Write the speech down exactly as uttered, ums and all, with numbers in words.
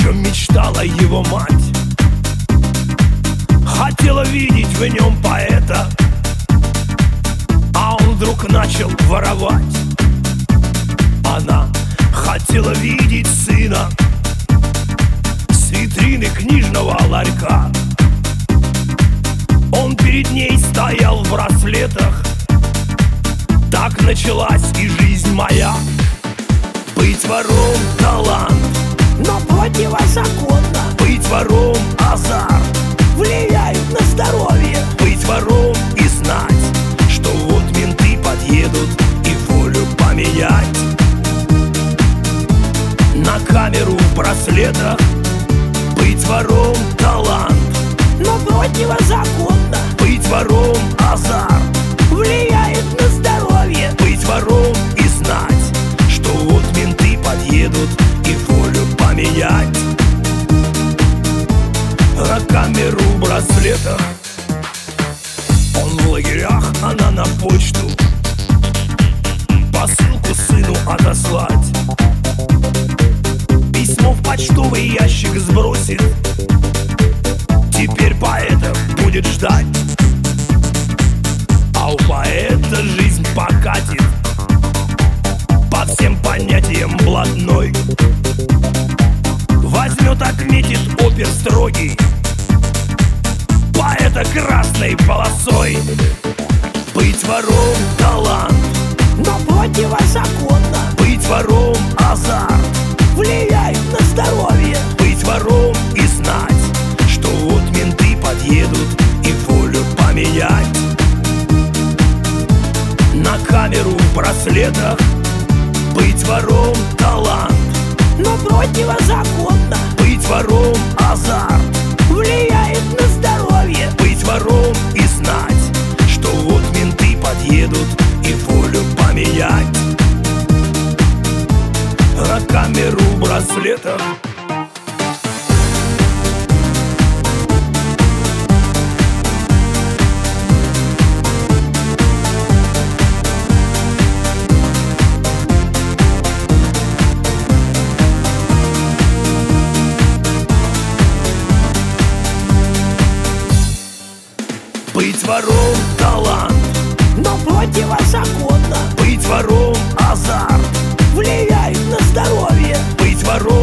чем мечтала его мать. Хотела видеть в нем поэта, а он вдруг начал воровать. Она хотела видеть сына с витрины книжного ларька. Он перед ней стоял в браслетах. Так началась и жизнь моя. Быть вором — талант, но противозаконно. быть вором — азарт, Влияет на здоровье. быть вором и знать, что вот менты подъедут и волю поменять. На камеру в браслетах. Быть вором — талант, но противозаконно. быть вором — азарт, Влияет на здоровье. быть вором и знать, что вот менты подъедут и волю поменять. На камеру в браслетах. Он в лагерях, она на почту. Посылку сыну отослать. Письмо в почтовый ящик сбросит. Теперь поэта будет ждать. А у поэта жизнь покатит по всем понятиям блатной. Возьмет, отметит опер строгий поэта красной полосой. Быть вором — талант, но противозаконно. быть вором — азарт, Влияет на здоровье. быть вором и знать, что вот менты подъедут и волю поменять. На камеру в браслетах. Быть вором — талант, но противозаконно. быть вором — азарт, Влияет на здоровье. быть вором и знать, что вот менты подъедут и волю поменять. На камеру в браслетах. Быть вором — талант, но противозаконно. быть вором — азарт, Влияет на здоровье. быть вором